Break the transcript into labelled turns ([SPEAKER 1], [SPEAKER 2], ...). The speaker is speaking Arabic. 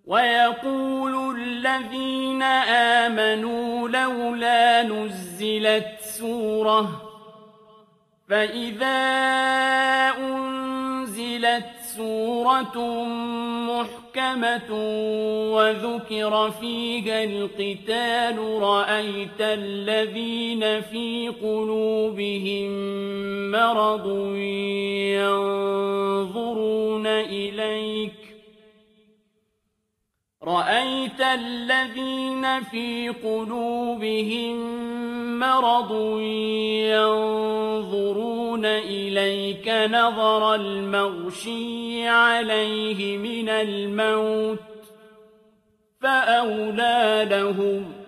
[SPEAKER 1] ويقول الذين آمنوا لولا نزلت سورة فإذا أنزلت سورة محكمة وذكر فيها القتال رأيت الذين في قلوبهم مرض ينظرون إليك نظر المغشي عليه من الموت فأولى لهم